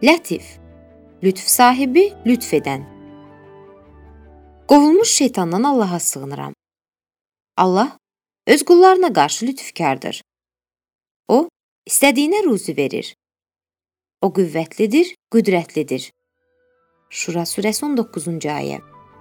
Lətif, lütf sahibi, lütf edən. Qovulmuş şeytandan Allaha sığınıram. Allah öz qullarına qarşı lütfkardır. O, istədiyinə ruzi verir. O qüvvətlidir, qüdrətlidir. Şura surəsi 19-cu ayə.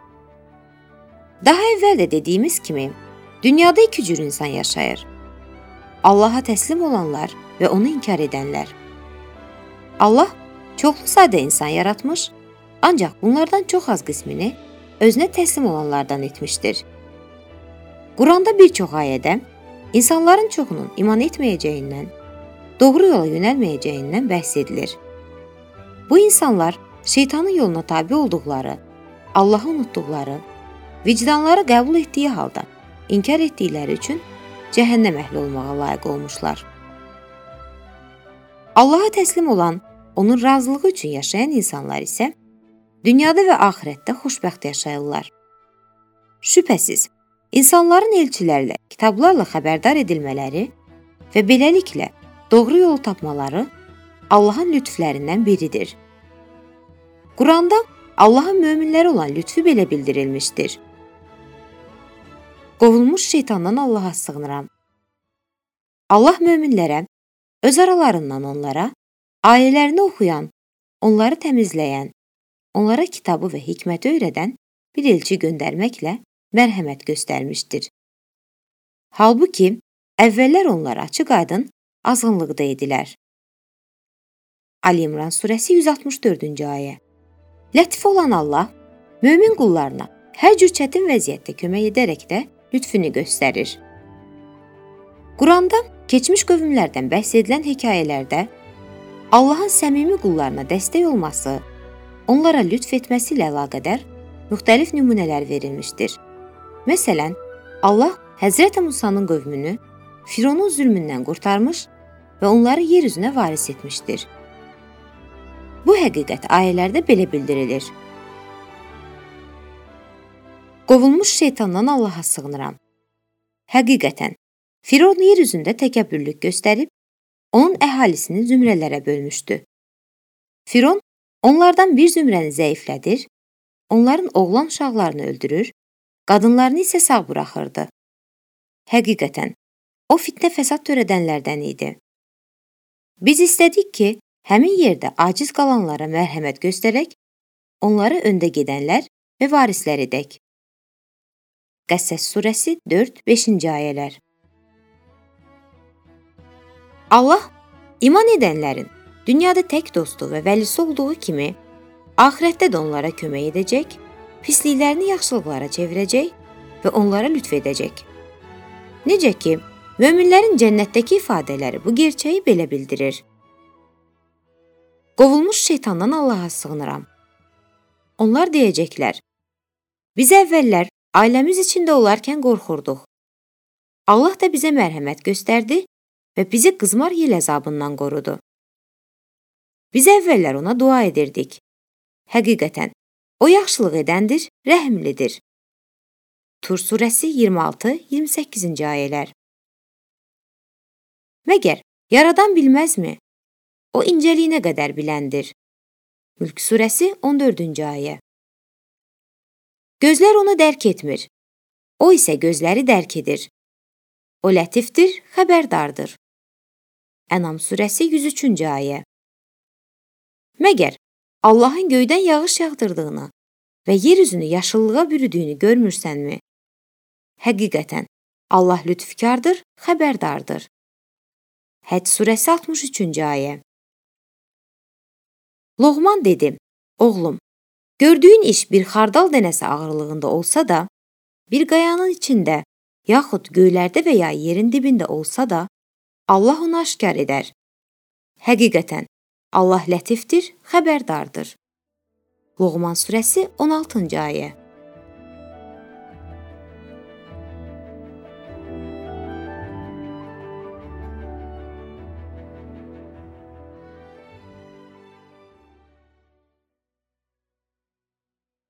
Daha əvvəl də dediyimiz kimi, dünyada iki cür insan yaşayır. Allaha təslim olanlar və onu inkar edənlər. Allah çoxlu sayda insan yaratmış, ancaq bunlardan çox az qismini özünə təslim olanlardan etmişdir. Quranda bir çox ayədə insanların çoxunun iman etməyəcəyindən, doğru yola yönəlməyəcəyindən bəhs edilir. Bu insanlar şeytanın yoluna tabi olduqları, Allahı unutduqları, vicdanları qəbul etdiyi halda inkar etdikləri üçün cəhənnəm əhli olmağa layiq olmuşlar. Allaha təslim olan, onun razılığı üçün yaşayan insanlar isə dünyada və axirətdə xoşbəxt yaşayırlar. Şübhəsiz, insanların elçilərlə, kitablarla xəbərdar edilmələri və beləliklə doğru yolu tapmaları Allahın lütflərindən biridir. Quranda Allahın möminlərə olan lütfü belə bildirilmişdir. Qovulmuş şeytandan Allaha sığınıram. Allah möminlərə, öz aralarından onlara, ayələrini oxuyan, onları təmizləyən, onlara kitabı və hikməti öyrədən bir elçi göndərməklə mərhəmət göstərmişdir. Halbuki, əvvəllər onlara açıq-aydın azğınlıqda idilər. Ali İmran surəsi 164-cü ayə. Lətif olan Allah, mömin qullarına hər cür çətin vəziyyətdə kömək edərək də lütfünü göstərir. Quranda keçmiş qövmlərdən bəhs edilən hekayələrdə Allahın səmimi qullarına dəstək olması, onlara lütf etməsi ilə əlaqədar müxtəlif nümunələr verilmişdir. Məsələn, Allah Həzrəti Musanın qövmünü Fironun zülmündən qurtarmış və onları yer üzünə varis etmişdir. Bu həqiqət ayələrdə belə bildirilir. Qovulmuş şeytandan Allaha sığınıram. Həqiqətən, Firon yer üzündə təkəbbürlük göstərib, onun əhalisini zümrələrə bölmüşdü. Firon onlardan bir zümrəni zəiflədir, onların oğlan uşaqlarını öldürür, qadınlarını isə sağ buraxırdı. Həqiqətən, o fitnə fəsad törədənlərdən idi. Biz istədik ki, həmin yerdə aciz qalanlara mərhəmət göstərək, onları öndə gedənlər və varislər edək. Qəssəs surəsi 4-5-ci ayələr. Allah, iman edənlərin dünyada tək dostu və vəlisi olduğu kimi, axirətdə də onlara kömək edəcək, pisliklərini yaxşılıqlara çevirəcək və onlara lütf edəcək. Necə ki, möminlərin cənnətdəki ifadələri bu gerçəyi belə bildirir. Qovulmuş şeytandan Allaha sığınıram. Onlar deyəcəklər, biz əvvəllər ailəmiz içində olarkən qorxurduq. Allah da bizə mərhəmət göstərdi və bizi qızmar yel əzabından qorudu. Biz əvvəllər ona dua edirdik. Həqiqətən, o yaxşılıq edəndir, rəhimlidir. Tur surəsi 26-28-ci ayələr. Məgər yaradan bilməzmi? O incəliyinə qədər biləndir. Mülk surəsi 14-cü ayə. Gözlər onu dərk etmir. O isə gözləri dərk edir. O lətifdir, xəbərdardır. Ənam surəsi 103-cü ayə. Məgər Allahın göydən yağış yağdırdığını və yer üzünü yaşıllığa bürüdüyünü görmürsənmi? Həqiqətən, Allah lütfkardır, xəbərdardır. Həcc surəsi 63-cü ayə. Loğman dedi, oğlum, gördüyün iş bir xardal dənəsi ağırlığında olsa da, bir qayanın içində, yaxud göylərdə və ya yerin dibində olsa da, Allah onu aşkar edər. Həqiqətən, Allah lətifdir, xəbərdardır. Loğman surəsi 16-cı ayə.